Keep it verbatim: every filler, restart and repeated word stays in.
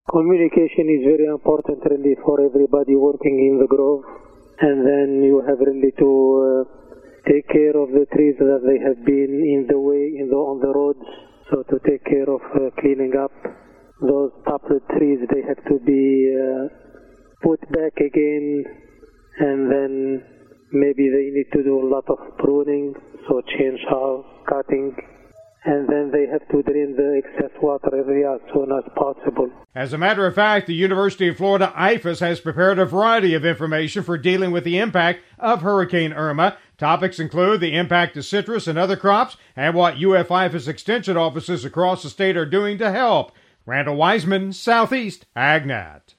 Communication is very important really for everybody working in the grove, and then you have really to uh, take care of the trees that they have been in the way, in the, on the roads, so to take care of uh, cleaning up those toppled trees. They have to be uh, put back again, and then maybe they need to do a lot of pruning, so chainsaw cutting, and then they have to drain the excess water really as soon as possible. As a matter of fact, the University of Florida I F A S has prepared a variety of information for dealing with the impact of Hurricane Irma. Topics include the impact to citrus and other crops, and what U F I F A S extension offices across the state are doing to help. Randall Wiseman, Southeast AgNet.